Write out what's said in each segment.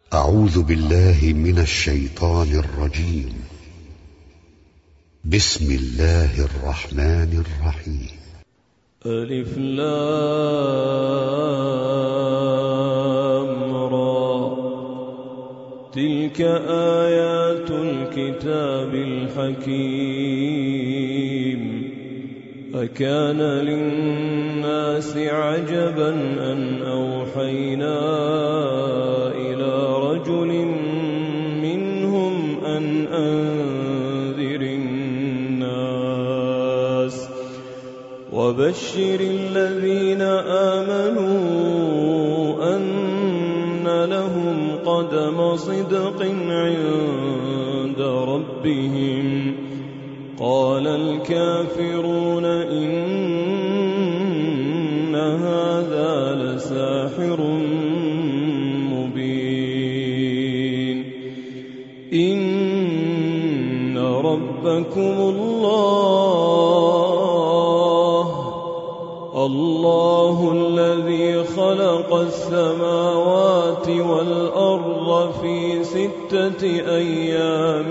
أعوذ بالله من الشيطان الرجيم. بسم الله الرحمن الرحيم. ألف لام را، تلك آيات الكتاب الحكيم. أكان للناس عجبا أن أوحينا إلى رجل منهم أن أنذر الناس وبشر الذين آمنوا أن لهم قدم صدق عند ربهم. قال الكافرون إن هذا لساحر مبين. إن ربكم الله الذي خلق السماوات والأرض في 6 أيام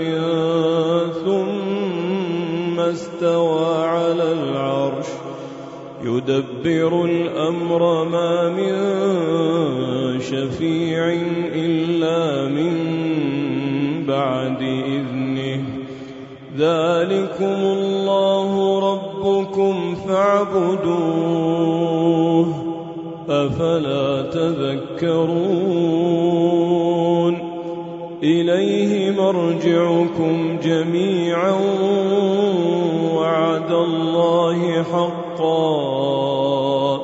ثم استوى على العرش يدبر الأمر ما من شفيع إلا من بعد إذنه. ذلكم الله ربكم فاعبدوه أفلا تذكرون. إليه مرجعكم جميعا وعد الله حقا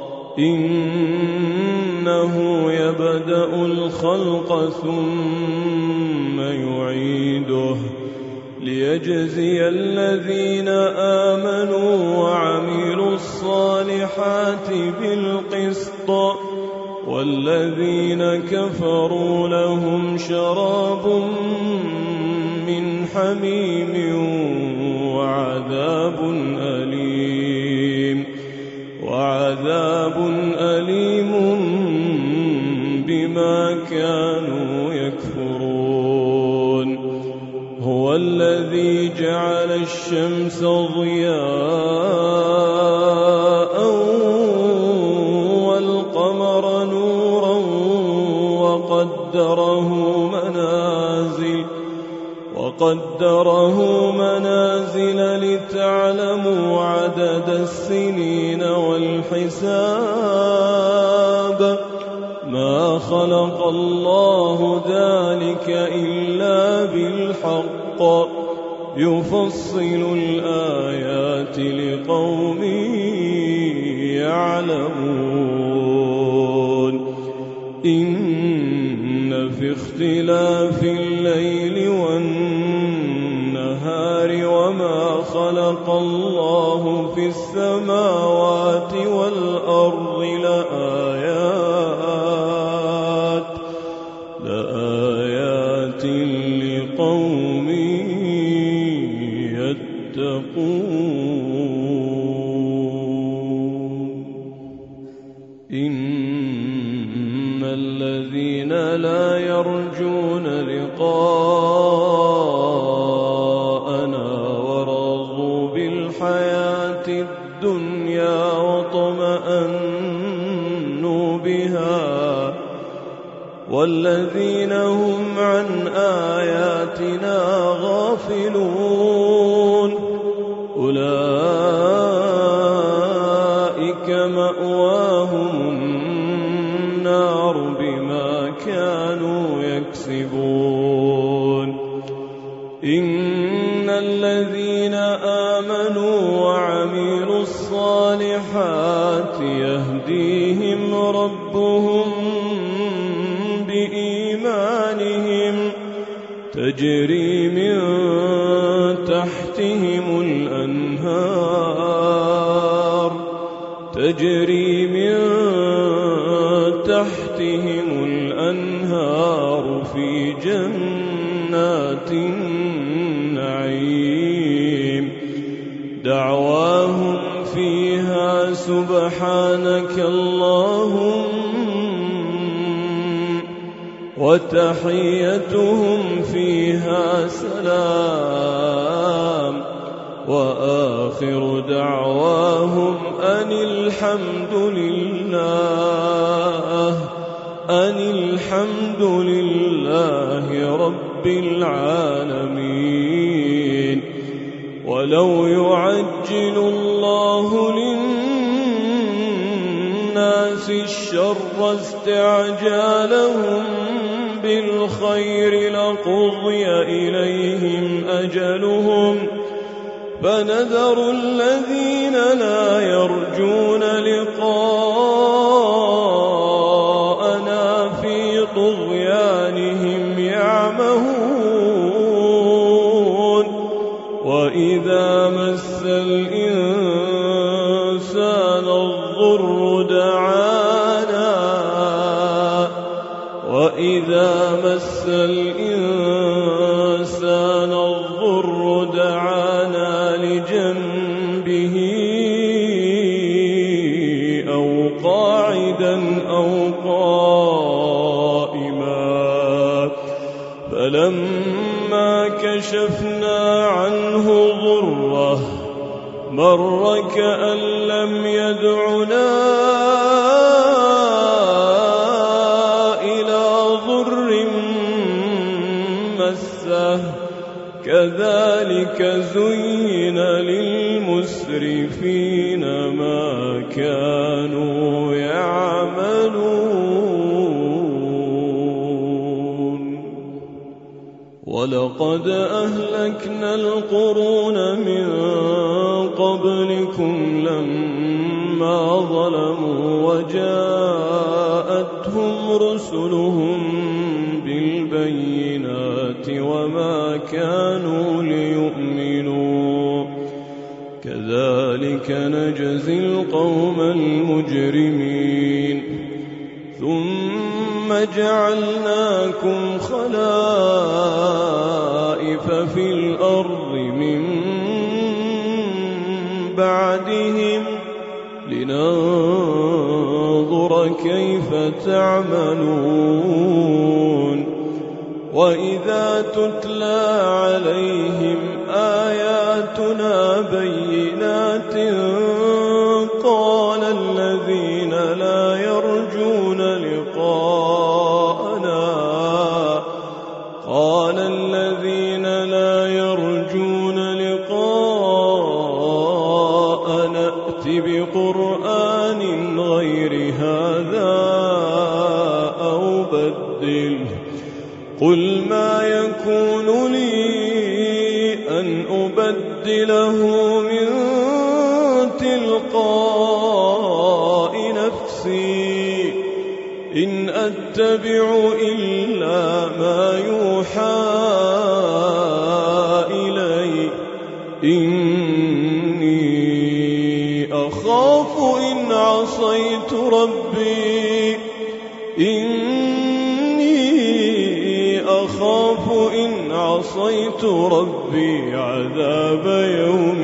إنه يبدأ الخلق ثم يعيده ليجزي الذين آمنوا وعملوا الصالحات بالقسط والذين كفروا لهم شراب من حميم وعذاب أليم بما كانوا يكفرون. هو الذي جعل الشمس ضياء والقمر نورا وقدره منازل لتعلموا عدد السنين والحساب. ما خلق الله ذلك إلا بالحق يفصل الآيات لقوم يعلمون. إن في اختلاف الليل والنهار وما خلق الله في السماوات والأرض لآيات لقوم يتقون. إن الذين لا يرجون لقاءنا ورضوا بالحياة الدنيا واطمأنوا بها والذين هم عن آياتنا غافلون أولئك مأواهم النار بما كانوا يكسبون. إن الذين آمنوا وعملوا الصالحات يهديهم ربهم بإيمانهم تجري من تحتهم الأنهار في جنات النعيم. دعواهم فيها سبحانك اللهم وتحيتهم فيها سلام وآخر دعواهم أن الحمد لله رب العالمين. ولو يعجل الله للناس الشر استعجالهم بالخير لقضي إليهم أجلهم فنذر الذين لا يرجون لقاءنا في طغيانهم يعمهون. وإذا مس الإنسان الضر دعانا لجنبه أو قاعدا أو قائما فلما كشفنا عنه ضره مر كأن لم يدعنا إلى ضر مسه كذلك زين للمسرفين ما كانوا يعملون. ولقد أهلكنا القرون من قبلكم لما ظلموا وجاءتهم رسلهم بالبينات وما كانوا ليؤمنوا كذلك نجزي القوم المجرمين. ثم جعلناكم خلائف في الأرض من بعدهم لننظر كيف تعملون. وإذا تتلى عليهم آياتنا بينات قال الذين لا يرجون لقاءنا ائت بقرآن غير هذا أو بدله قل ما يكون لي أن أبدله من تلقاء نفسي إن أتبع إلا ما يوحى إلي إني أخاف إن عصيت ربي عذاب يوم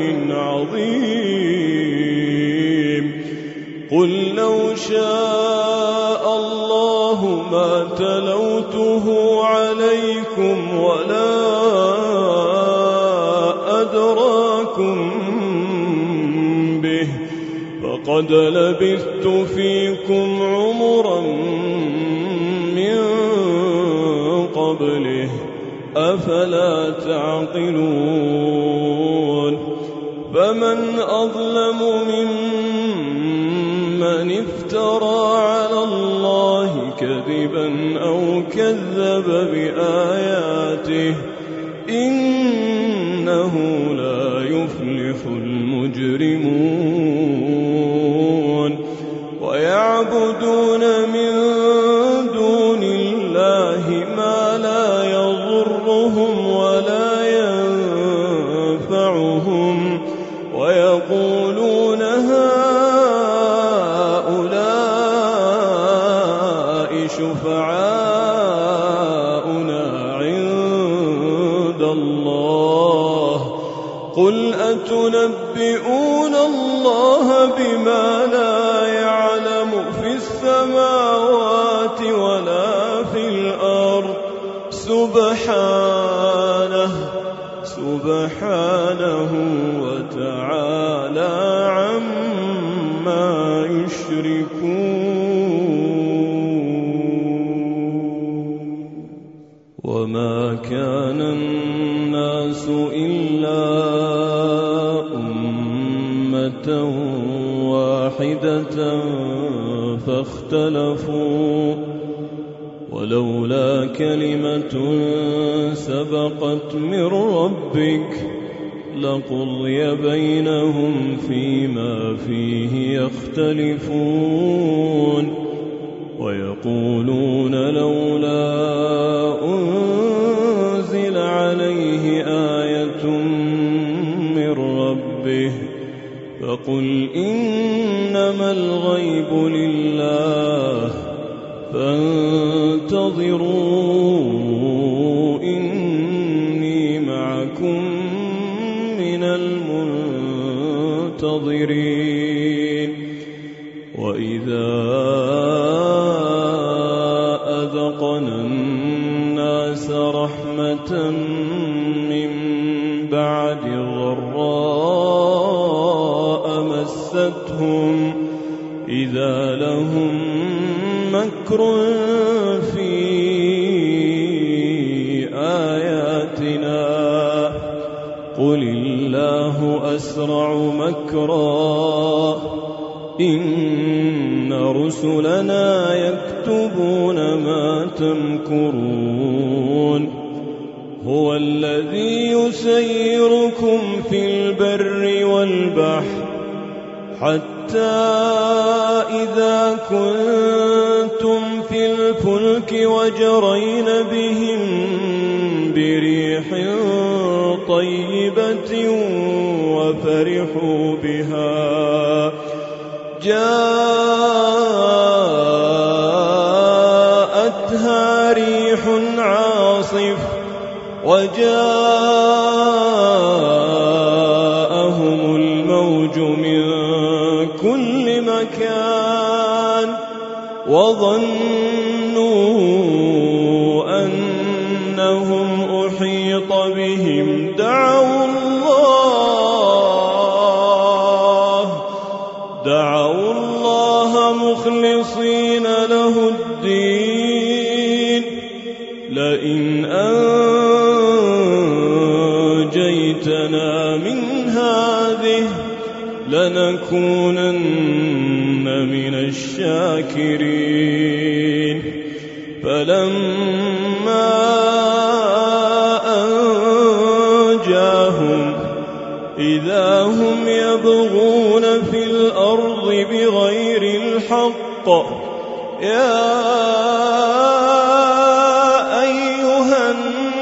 عظيم. قل لو شاء الله ما تلوته عليكم ولا أدراكم به فقد لبثت فيكم عمرا من قبله أفلا تعقلون. فمن أظلم ممن افترى على الله كذبا أو كذب بآياته إنه لا يفلح المجرمون. ويعبدون من دون الله ما لا يضرهم ولا ينفعهم ويقولون هؤلاء شفعاؤنا عند الله قل أتنبئون الله بما لا يعلم في السماوات ولا في الأرض سبحانه وتعالى عما يشركون. وما كان الناس إلا أمة واحدة فاختلفوا، ولولا كلمة سبقت من ربك لقضي بينهم فيما فيه يختلفون. ويقولون لولا أنزل عليه آية من ربه فقل إنما الغيب لله فانتظروا إني معكم من المنتظرين. وإذا أذقنا الناس رحمة من بعد ضراء مستهم إذا لهم مكر في آياتنا قل الله أسرع مكرا إن رسلنا يكتبون ما تمكرون. هو الذي يسيركم في البر والبحر حتى إذا كنتم في الفلك وجرين بهم بريح طيبة وفرحوا بها جاءتها ريح عاصف وجاءهم الموج من كل مكان وظنوا أنهم أحيط بهم دعوا الله مخلصين له الدين لئن أنجيتنا من هذه لنكونن من الشاكرين. فلما أنجاهم إذا هم يبغون في الأرض بغير الحق يا أيها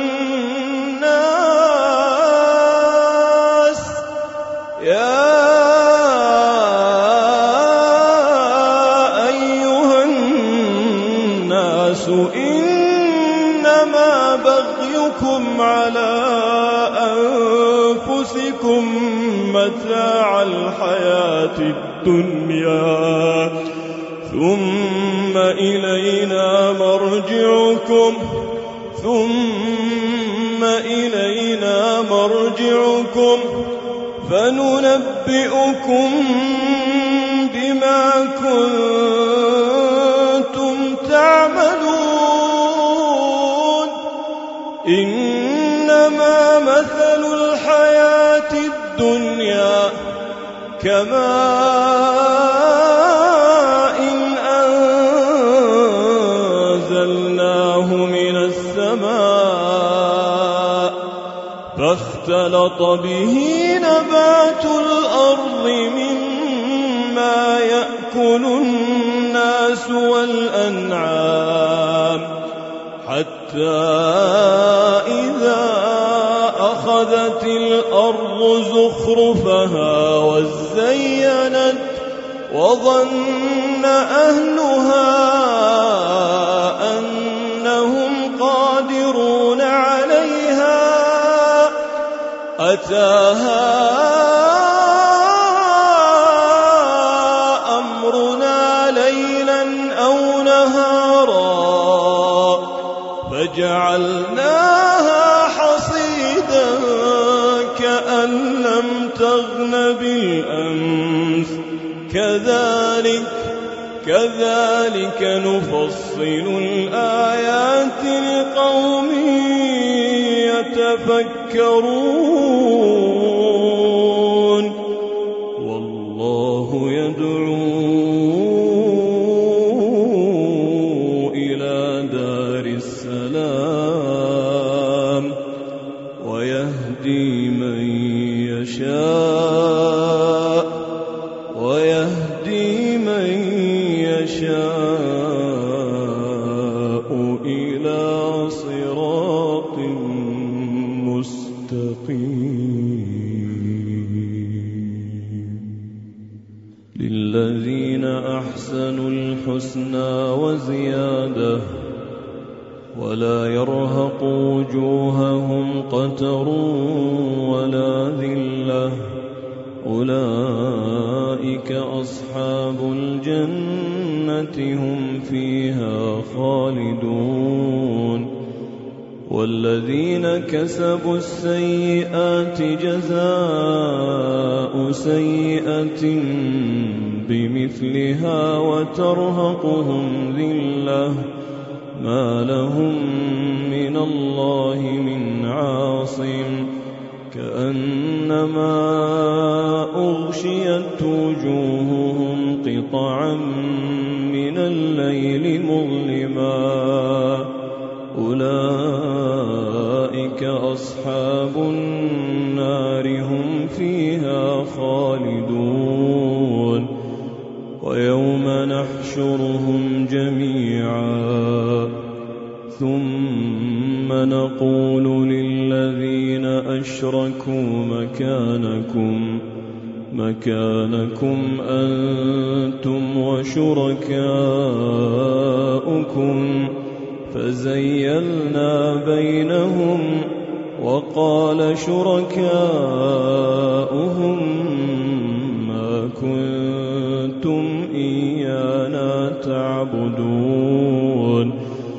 الناس إنما بغيكم على أنفسكم متاع الحياة الدنيا ثم إلينا مرجعكم فننبئكم بما كنتم تعملون. إنما مثل الحياة الدنيا كماء أنزلناه من السماء فاختلط به نبات الأرض مما يأكل الناس والأنعام حتى إذا أخذت الأرض زخرفها وزينت وظن أهلها أنهم قادرون عليها أتاها أمرنا ليلا أو نهارا فجعلناها حصيدا كأن لم تغن بالأمس كذلك نفصل الآيات لقوم يتفكرون والله يدعو إلى دار السلام ويهدي من يشاء إلى صراط مستقيم للذين أحسنوا الحسنى وزيادة ولا يرهق وجوههم قتر ولا ذلة أولئك أصحاب الجنة هم فيها خالدون والذين كسبوا السيئات جزاء سيئة بمثلها وترهقهم ذلة ما لهم من الله من عاصم كأنما أغشيت وجوههم قطعا من الليل مظلما أولئك أصحاب النار هم فيها خالدون ويوم نحشرهم جميعا ثم نقول للذين أشركوا مكانكم أنتم وشركاؤكم فزيلنا بينهم وقال شركاؤهم ما كنتم إيانا تعبدون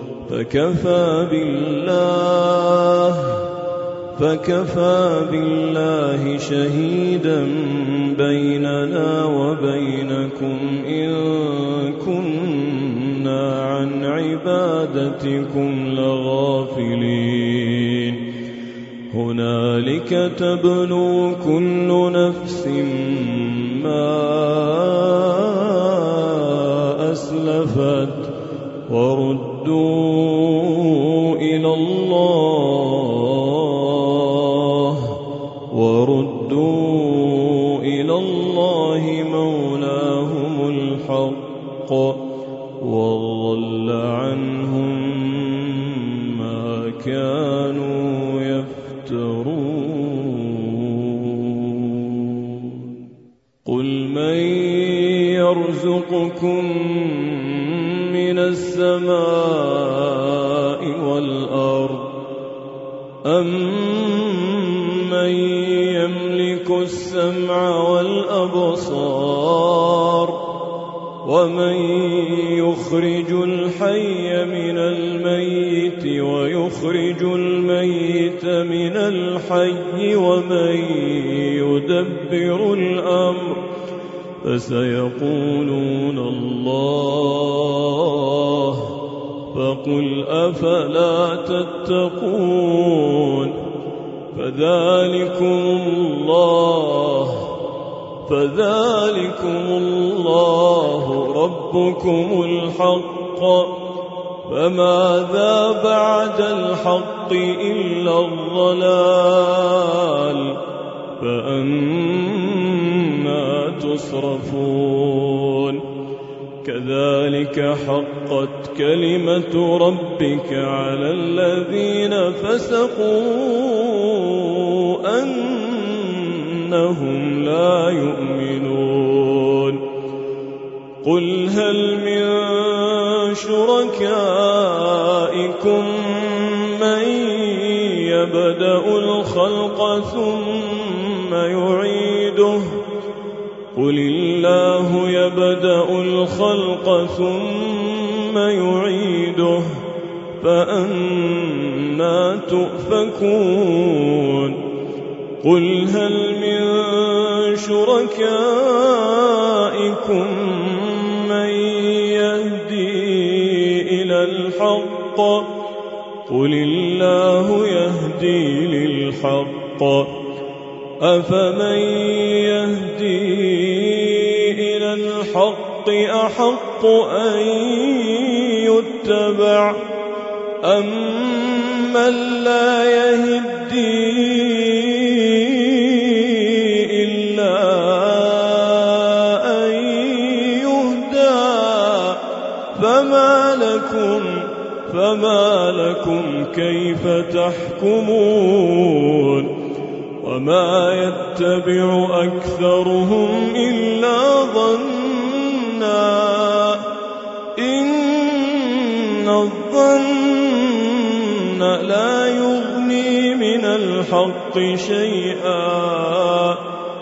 فكفى بالله شهيدا بيننا وبينكم إن كنا عن عبادتكم لغافلين هنالك تبلو كل نفس ما أسلفت وردوا إلى الله مولاهم الحق وضل عنهم ما كانوا يفترون قل من يرزقكم من السماء والأرض أمن يملك السمع والأبصار ومن يخرج الحي من الميت ويخرج الميت من الحي ومن يدبر الأمر فسيقولون الله فقل أفلا تتقون فذلكم الله ربكم الحق فماذا بعد الحق إلا الضلال فأنا تصرفون كذلك حقت كلمة ربك على الذين فسقوا أنهم لا يؤمنون قل هل من شركائكم من يبدأ الخلق ثم يعيده قل الله يبدأ الخلق ثم يعيده فأنى تؤفكون قل هل من شركائكم من يهدي إلى الحق قل الله يهدي للحق أفمن يهدي إلى الحق أحق أن يتبع أمن لا يهدي إلا أن يهدى فما لكم كيف تحكمون وما يتبع أكثرهم إلا ظنا إن الظن لا يغني من الحق شيئا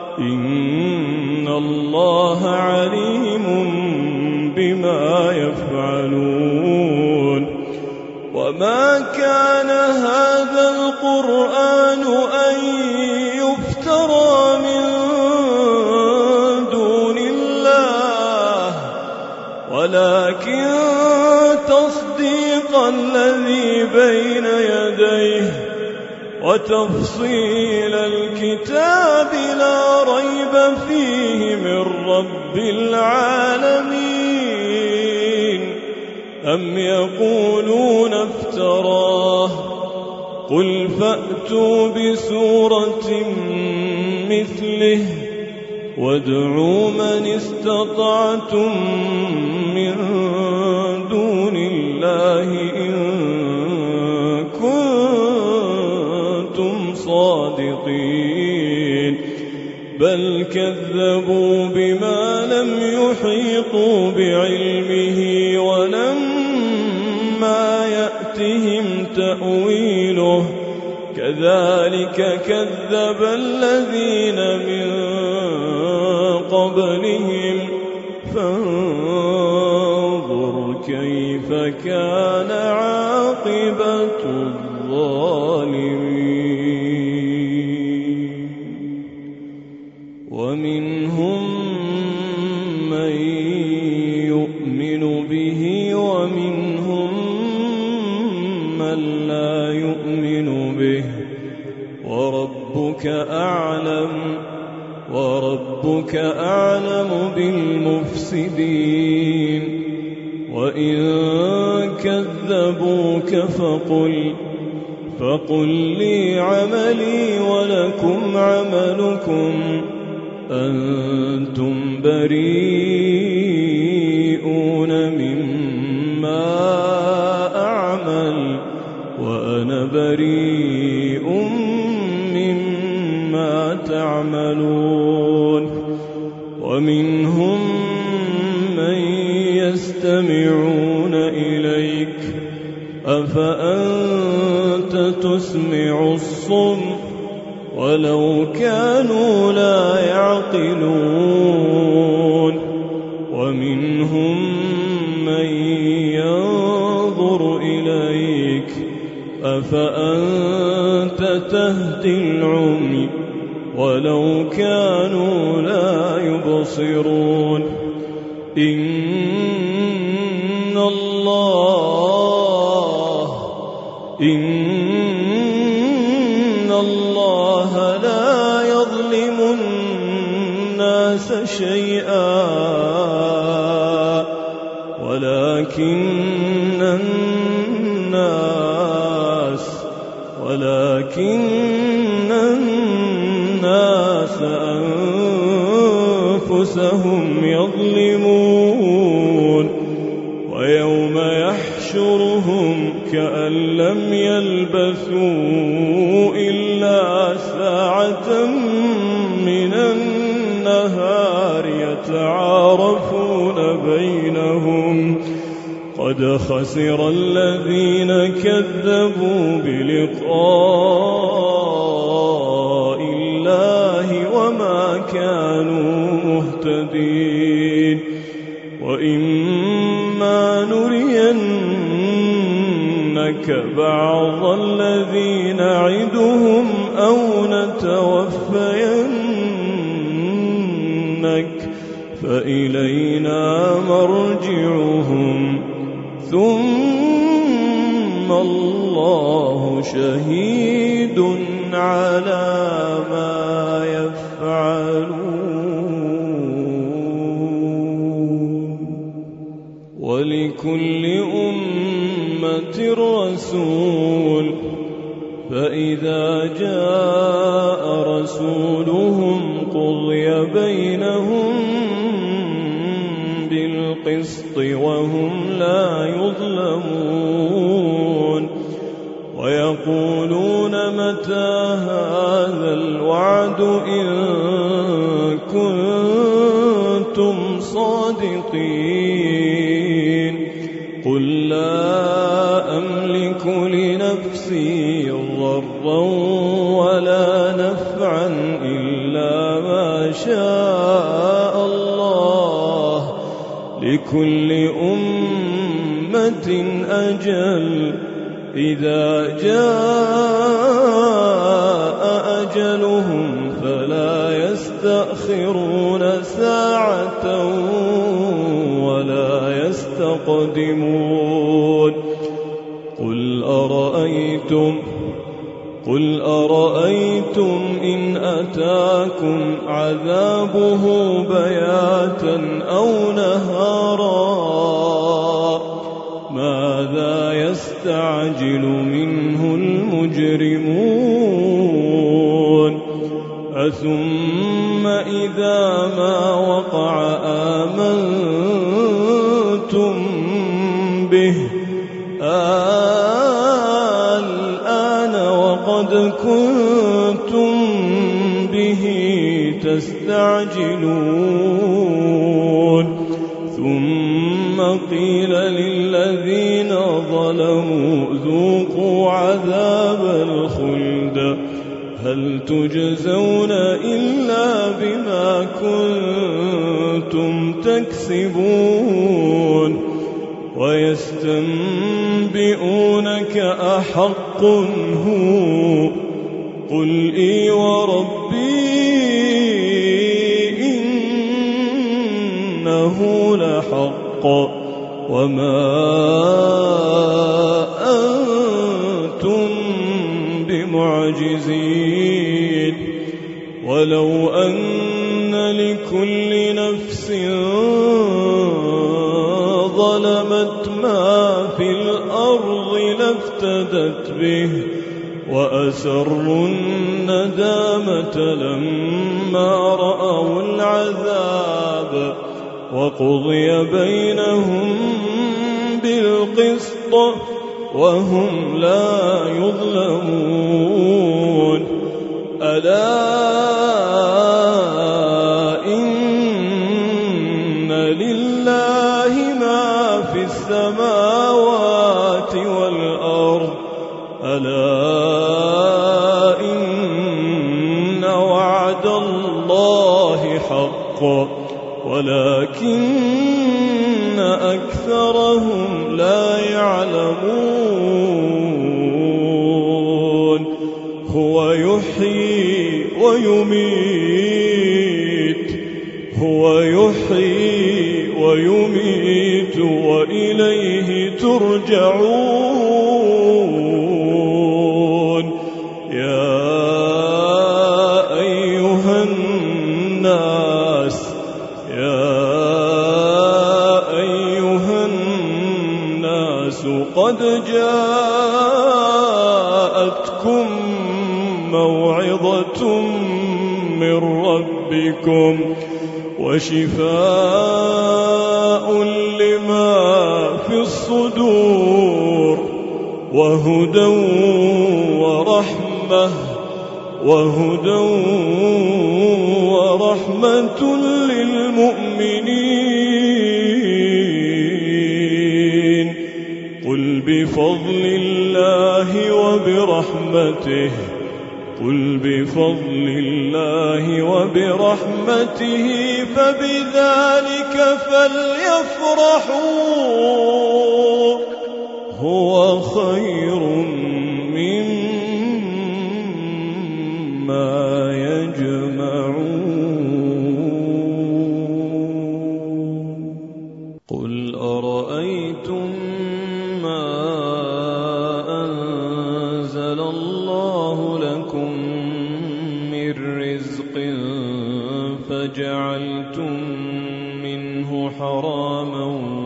إن الله عليم بما يفعلون وما كان هذا القرآن أن يفترى من دون الله ولكن تصديق الذي بين يديه وتفصيل الكتاب لا ريب فيه من رب العالمين أم يقولون افتراه قل فأتوا بسورة مثله وادعوا من استطعتم من دون الله إن كنتم صادقين بل كذبوا بما لم يحيطوا بعلمه ولما يأتهم تأويله كذلك كذب الذين من قبلهم فانظر كيف كان عاقبة الظالمين ومنهم من يؤمن به ومنهم من لا يؤمن به وربك أعلم بالمفسدين وإن كذبوك فقل لي عملي ولكم عملكم أنتم بريئون مما أعمل وأنا بريء مما تعملون ومنهم من يستمعون إليك أفأنت تسمع الصم ولو كانوا لا يعقلون ومنهم من ينظر إليك أفأنت تهدي العمي ولو كانوا لا يبصرون إن الله لا يظلم الناس شيئا ولكن الناس أنفسهم يظلمون ويوم يحشرهم كأن لم يلبثوا إلا ساعة من النهار يتعارفون بينهم قد خسر الذين كذبوا بلقاء الله وما كانوا مهتدين وإما نرينك نُرِيَنَّكَ بَعْضَ الَّذِي نَعِدُهُمْ أَوْ نَتَوَفَّيَنَّكَ فَإِلَيْنَا مَرْجِعُهُمْ ثُمَّ اللَّهُ شَهِيدٌ عَلَى مَا يَفْعَلُونَ وَلِكُلِّ أُمَّةٍ رَّسُولٌ فَإِذَا جَاءَ رَسُولُهُمْ قُضِيَ بَيْنَهُم بِالْقِسْطِ وَهُمْ لَا يُظْلَمُونَ وَيَقُولُونَ مَتَىٰ هَٰذَا الْوَعْدُ إِن كُنتُمْ صَادِقِينَ قُل لَّا أَمْلِكُ لِنَفْسِي ضَرًّا وَلَا نَفْعًا إِلَّا مَا شَاءَ اللَّهُ لِكُلِّ أُمَّةٍ أَجَلٌ إِذَا جَاءَ أَجَلُهُمْ فَلَا يَسْتَأْخِرُونَ سَاعَةً وَلَا يَسْتَقْدِمُونَ قُلْ أَرَأَيْتُمْ إِنْ أَتَاكُمْ عَذَابُهُ بَيَاتًا أَوْ نَهَارًا مَاذَا يَسْتَعْجِلُ مِنْهُ الْمُجْرِمُونَ أَثُمَّ إِذَا مَا وَقَعَ آمَنْتُمْ بِهِ الْآنَ وَقَدْ كُنْتُمْ بِهِ تَسْتَعْجِلُونَ ثُمَّ قِيلَ لِلَّذِينَ ظَلَمُوا ذُوقُوا عَذَابَ الْخُلْدِ هَلْ تُجْزَوْنَ إِلَّا بِمَا كُنتُمْ تَكْسِبُونَ وَيَسْتَنبِئُونَكَ أَحَقٌّ هُوَ قُلْ إِي وَرَبِّي إِنَّهُ لَحَقٌّ وَمَا أَنتُم بِمُعْجِزِينَ وَلَوْ أَنَّ لِكُلِّ نَفْسٍ ظَلَمَتْ مَا فِي الْأَرْضِ لَافْتَدَتْ بِهِ وَأَسَرُّوا النَّدَامَةَ لَمَّا رَأَوُا الْعَذَابَ وَقُضِيَ بَيْنَهُم بِالْقِسْطِ وَهُمْ لَا يُظْلَمُونَ أَلَا إِنَّ لِلَّهِ مَا فِي السَّمَاوَاتِ وَالْأَرْضِ أَلَا إِنَّ وَعْدَ اللَّهِ حَقٌّ وَلَكِنَّ أَكْثَرَهُمْ لَا يَعْلَمُونَ هُوَ يُحْيِي وَيُمِيتُ وَإِلَيْهِ تُرْجَعُونَ يَا أَيُّهَا النَّاسُ قَدْ جَاءَتْكُمْ مَوْعِظَةٌ مِّن رَّبِّكُمْ وَشِفَاءٌ لِّمَا فِي الصُّدُورِ وَهُدًى وَرَحْمَةٌ لِّلْمُؤْمِنِينَ قُلْ بِفَضْلِ اللَّهِ وَبِرَحْمَتِهِ فَبِذَلِكَ فَلْيَفْرَحُوا هو خير مما يجمعون قل أرأيتم ما أنزل الله لكم من رزق فجعلتم منه حراما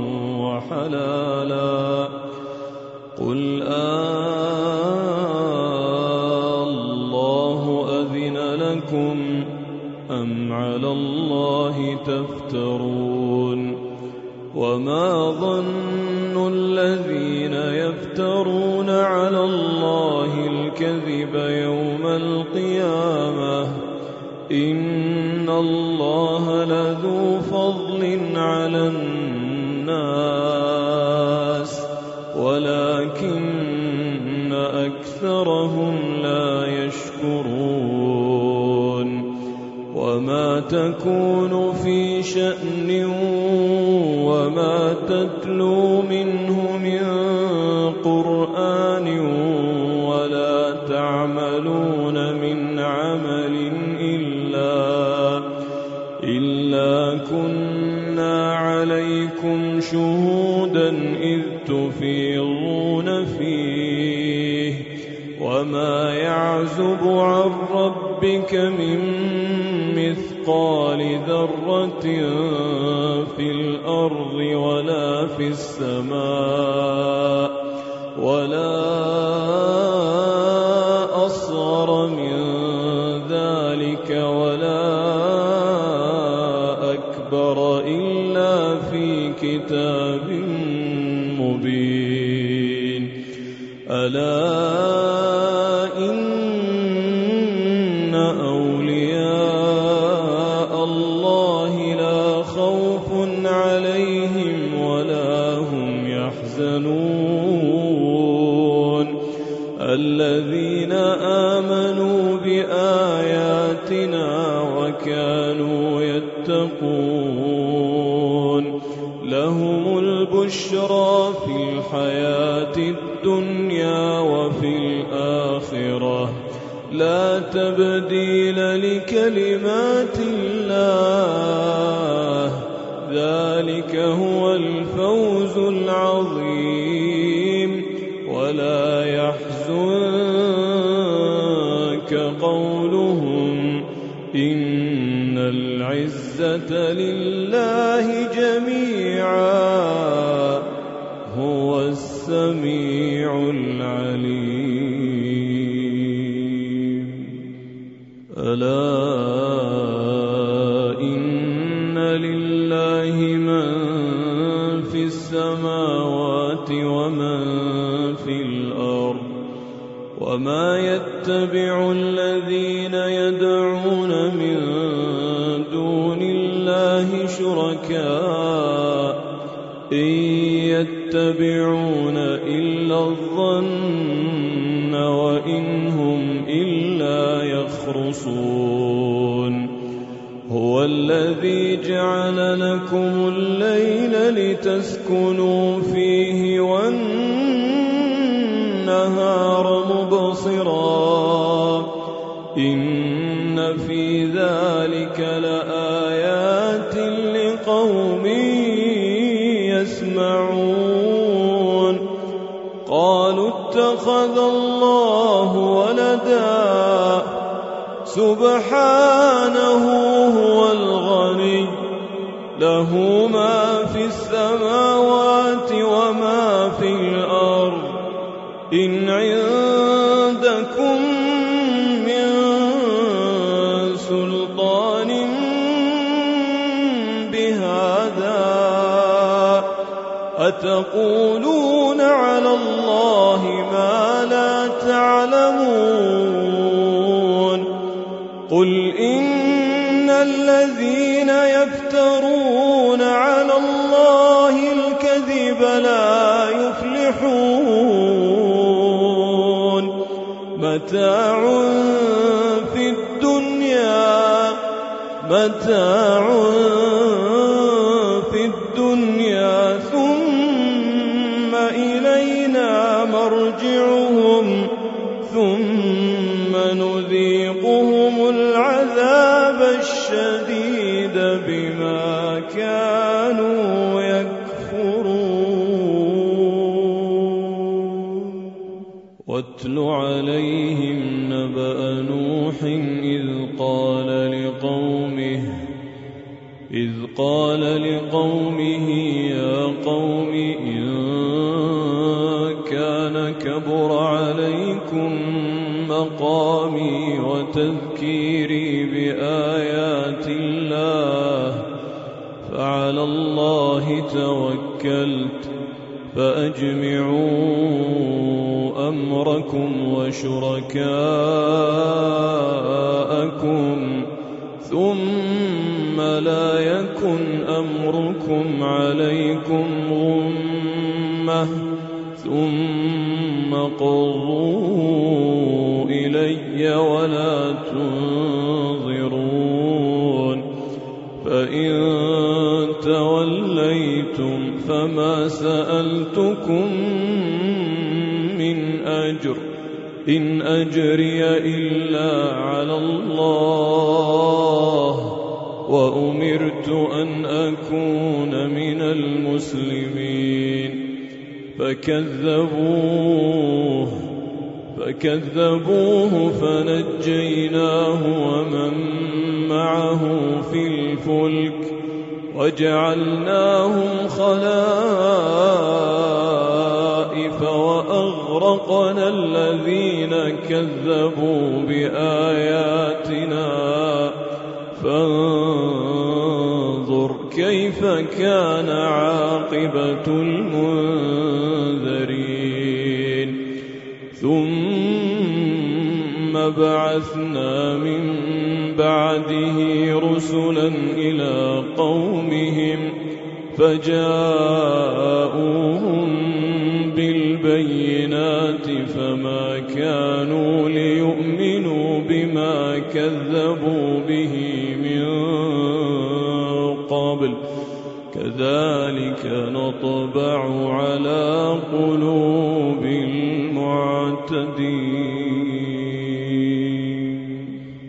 وحلالا قل الله أذن لكم أم على الله تفترون وما ظن الذين يفترون على الله الكذب يوم القيامة إن الله لذو فضل على الناس ولكن أكثرهم لا يشكرون وما تكون في شأن وما تتلو منه من قرآن ولا تعملون من عمل إلا كنا عليكم شهودا إذ تفيضون فيه وما يعزب عن ربك من مثقال ذرة في الأرض ولا في السماء ولا أصغر من ذلك ولا أكبر إلا في كتاب مبين ألا إن أولياء الله لا خوف عليهم ولا هم يحزنون الذين آمنوا بآياتنا وكانوا يتقون لهم البشرى في الحياة الدنيا وفي الآخرة لا تبديل لكلمات الله ذلك هو الفوز العظيم ولا يحزنك قولهم إن العزة لله جميعا هو السميع العليم ألا إن لله من في السماوات ومن في الأرض وما يتبع الذين يدعون من دون الله شركاء إن يتبعون إلا الظن وإن هم إلا يخرصون هو الذي جعل لكم الليل لتسكنوا فيه والنهار مبصرا إن في ذلك لآيات لقوم يسمعون قالوا اتخذ الله ولدا سبحانه هو الغني له ما في السماوات وما في الأرض إن عندكم من سلطان بهذا أتقولون على الله ما لا تعلمون قل إن الذين يفترون على الله الكذب لا يفلحون متاع في الدنيا ثم إلينا واتل عليهم نبأ نوح إذ قال لقومه يا قوم إن كان كبر عليكم مقامي وتذكيري بآيات الله فعلى الله توكلت فأجمعوا أمركم وشركاءكم ثم لا يكن أمركم عليكم غمة ثم قضوا إلي ولا تنظرون فإن توليتم فما سألتكم من أجر إن أجري إلا على الله وأمرت أن أكون من المسلمين فكذبوه فنجيناه ومن معه في الفلك وجعلناهم خلائف وأغرقنا الذين كذبوا بآياتنا فانظر كيف كان عاقبة المنذرين ثم بعثنا من بعده رسلا إلى قومهم فجاءوهم بالبينات فما كانوا ليؤمنوا بما كذبوا به من قبل كذلك نطبع على قلوب المعتدين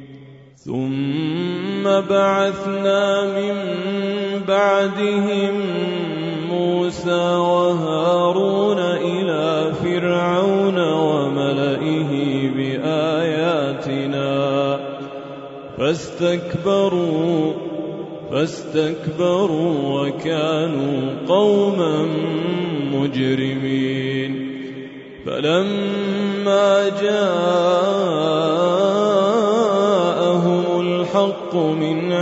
ثم بعثنا من بعدهم موسى وهارون إلى فرعون وملئه بآياتنا فاستكبروا وكانوا قوما مجرمين فلما جاءهم الحق من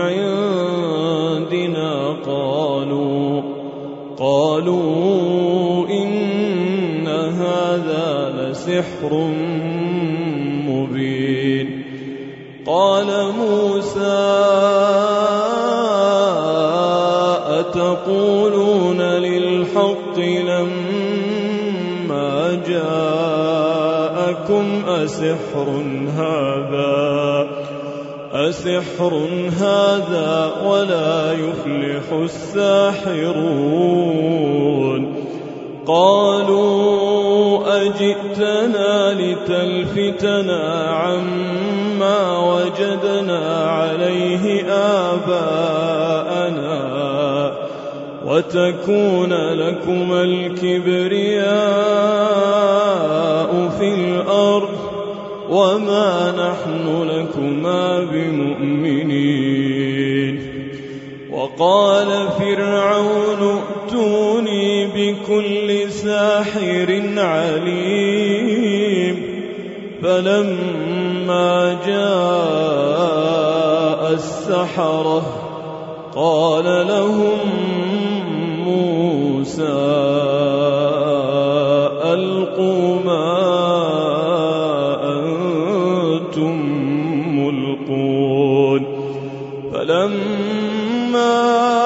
عندنا قالوا إن هذا لسحر مبين قال موسى أتقولون للحق لما جاءكم أسحر هذا ولا يفلح الساحرون قالوا أجئتنا لتلفتنا عما وجدنا عليه آباءنا وتكون لكما الكبرياء في الأرض وما نحن لكما بمؤمنين وقال فرعون ائتوني بكل ساحر عليم فلما جاء السحرة قال لهم موسى ألقوا ما أنتم ملقون فلما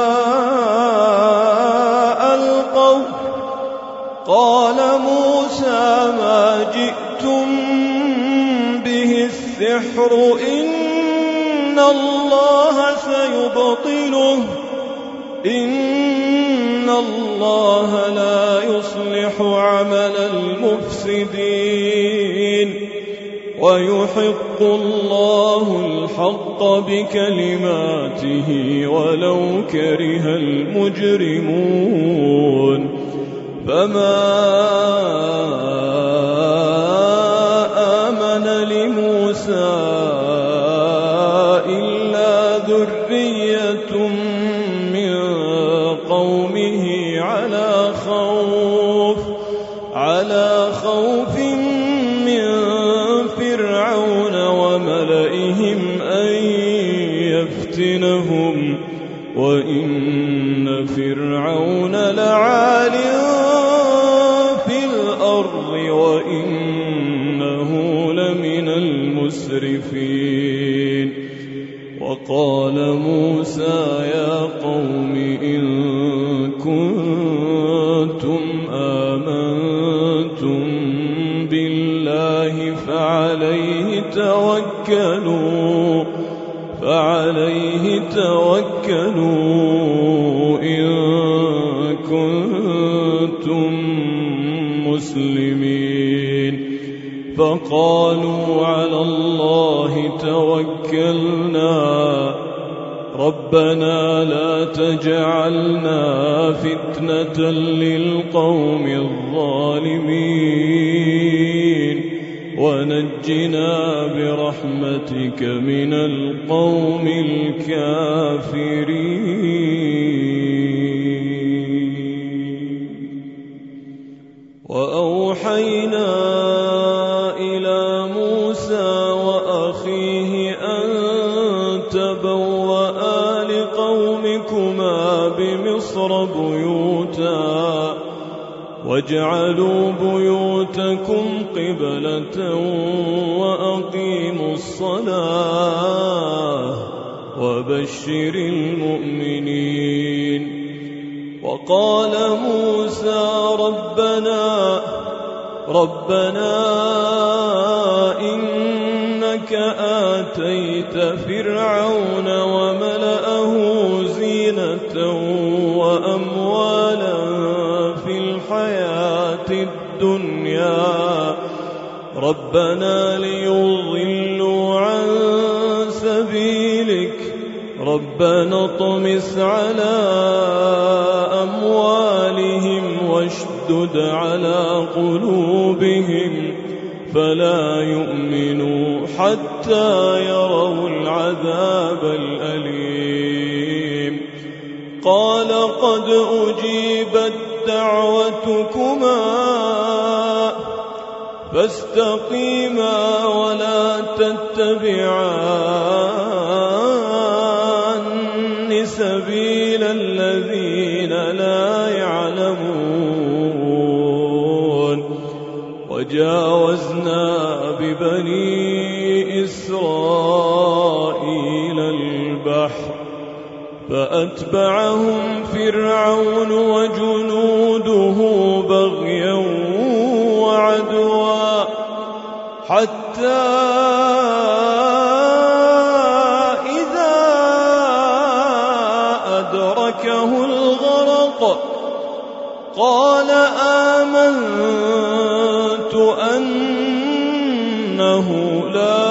ألقوا قال موسى ما جئتم به السحر إن الله سيبطله إن الله لا يصلح عمل المفسدين ويحق الله الحق بكلماته ولو كره المجرمون فما ليفتنهم وإن فرعون لعال في الأرض وإنه لمن المسرفين. وقال موسى يا قوم إن كنتم آمنتم بالله فعليه توكلوا إن كنتم مسلمين. فقالوا على الله توكلنا ربنا لا تجعلنا فتنة للقوم الظالمين ونجنا برحمتك من القوم الكافرين. وأوحينا إلى موسى وأخيه أن تبوأ لقومكما بمصر بيوتا واجعلوا بيوتكم قبلة وأقيموا الصلاة وبشر المؤمنين. وقال موسى ربنا إنك آتيت فرعون وملأه زينة وأموالا في الحياة الدنيا ربنا ليضلوا عن سبيلك ربنا اطمس على أموالهم واشدد على قلوبهم فلا يؤمنوا حتى يروا العذاب الأليم. قال قد أجيبت دعوتكما فاستقيما ولا تتبعان سبيل الذين لا يعلمون. وجاوزنا ببني إسرائيل البحر فأتبعهم فرعون وجنوده بغيا وعدوا حتى إذا أدركه الغرق قال آمنت أنه لا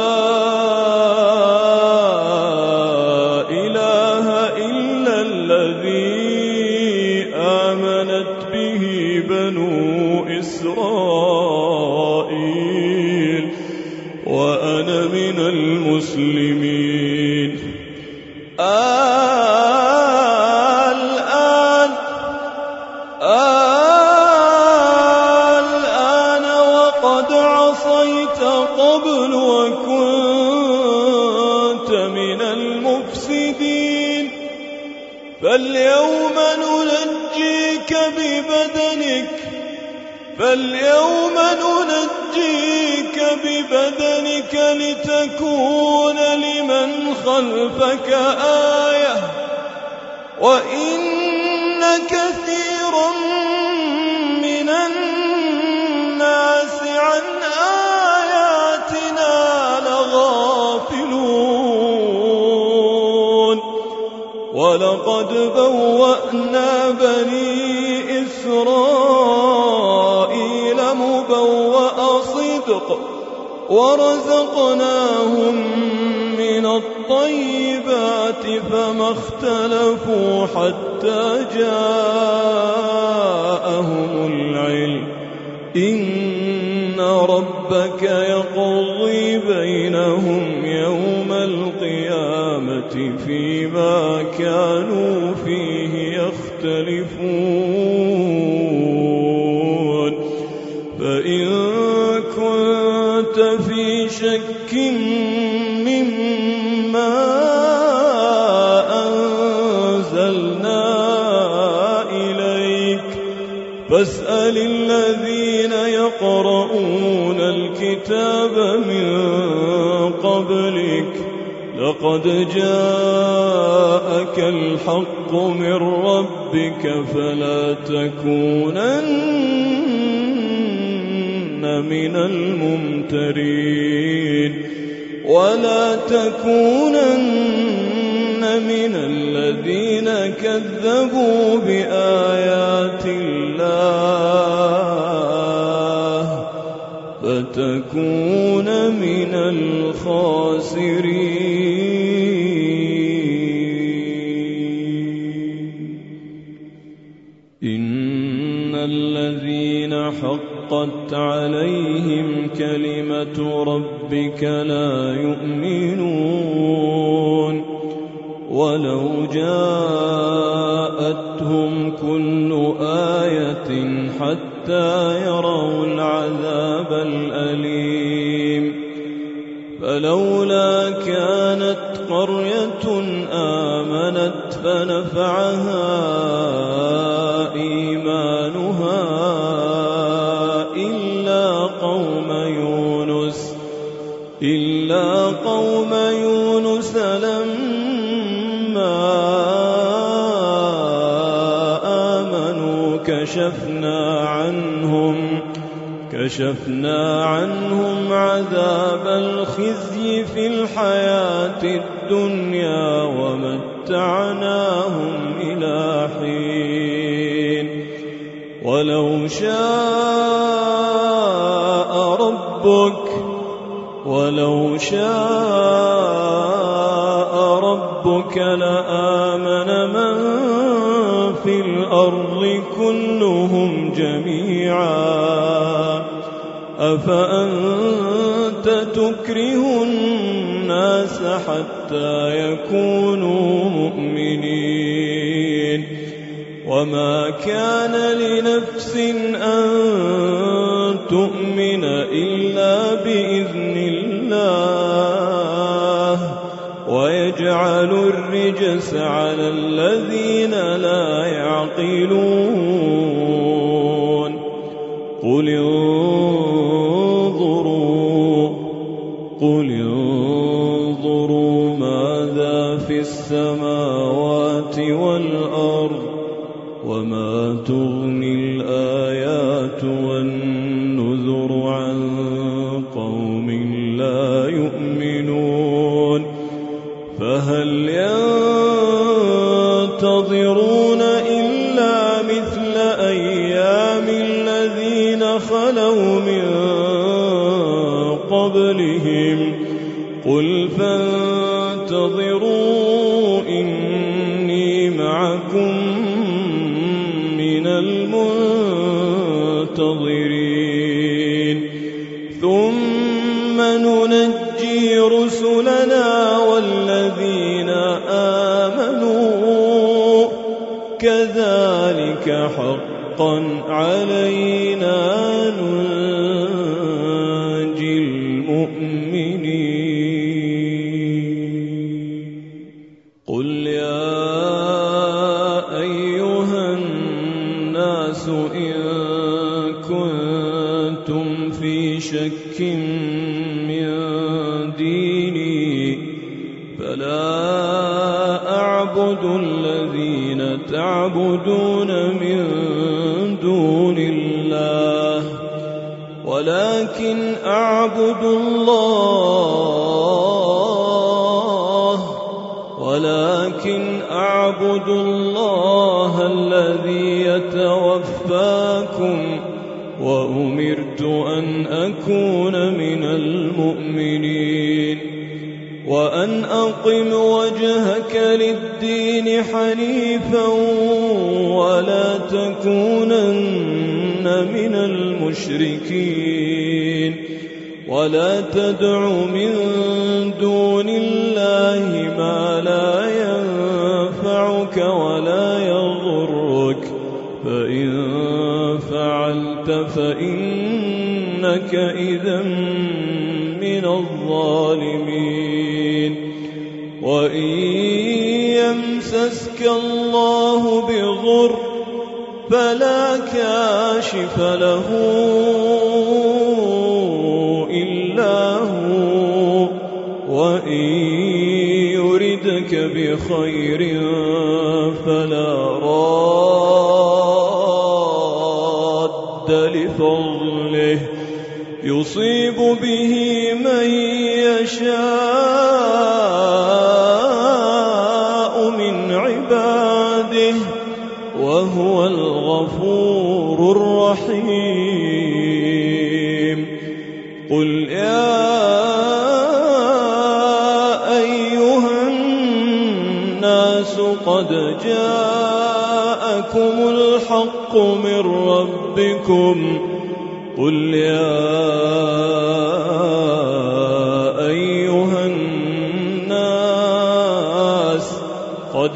إله إلا الذي آمنت به بنو إسرائيل وأنا من المسلمين. الآن وقد عصيت قبل وكنت من المفسدين فاليوم ننجيك ببدنك لتكون لمن خلفك آية وإن كثيرا من الناس عن آياتنا لغافلون. ولقد بوأنا بني إسرائيل مبوأ صدق ورزقناهم من الطيبات فما اختلفوا حتى جاءهم العلم إن ربك يقضي بينهم يوم القيامة فيما كانوا فيه يختلفون. فإن كنت في شك مما فاسأل الذين يقرؤون الكتاب من قبلك لقد جاءك الحق من ربك فلا تكونن من الممترين ولا تكونن من الذين كذبوا بآيات الله فتكون من الخاسرين. إن الذين حقت عليهم كلمة ربك لا يؤمنون ولو جاءتهم كل آية حتى يروا العذاب الأليم فلولا كانت قرية آمنت فنفعها إيمانها إلا قوم يونس لما آمنوا كشفنا عنهم عذاب الخزي في الحياة الدنيا ومتعناهم إلى حين ولو شاء ربك لآمن من في الأرض كلهم جميعا أفأنت تكره الناس حتى يكونوا مؤمنين وما كان لنفس أن تؤمن إلا بإذن الله ويجعل الرجس على الذين لا يعقلون قل انظروا ماذا في السماوات والأرض وما تغني الآيات والنذر عن قوم لا يؤمنون فهل ينتظرون إلا مثل أيام الذين خلوا من قبلهم قل فانتظروا إني معكم من المنتظرين ثم ننجي رسلنا والذين آمنوا كذلك حقا علينا ننجي المؤمنين قل يا أيها الناس إن كنتم في شك من ديني فلا أعبد الذين تعبدون من دون الله ولكن أعبد الله الذي يتوفاكم وأمرت أن أكون من المؤمنين وأن أقم وجهك للدين حنيفا ولا تكونن من المشركين ولا تدع من دون الله ما لا ينفعك ولا يضرك فإن فعلت فإنك إذا من الظالمين وإن يمسسك الله بضر فلا كاشف له إلا هو، وإن يردك بخير فلا راد لفضله يصيب به من يشاء من عباده وهو الغفور الرحيم. قل يا أيها الناس قد جاءكم الحق من ربكم قل يا أيها الناس قد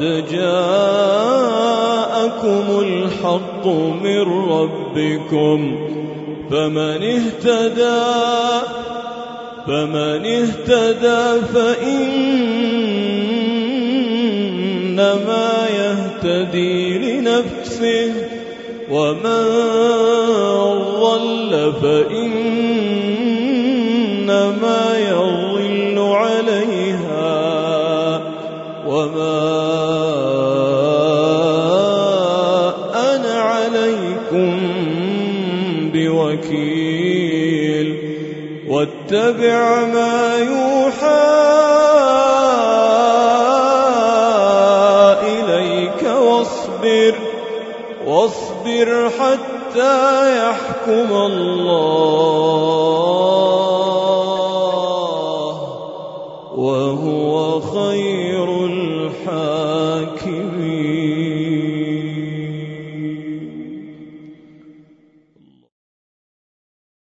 جاءكم الحق من ربكم فمن اهتدى فإنما يهتدي لنفسه ومن ضل فإنما يضل عليها وما أنا عليكم بوكيل. واتبع ما يوحى إليك واصبر حتى يحكم الله وهو خير الحاكمين.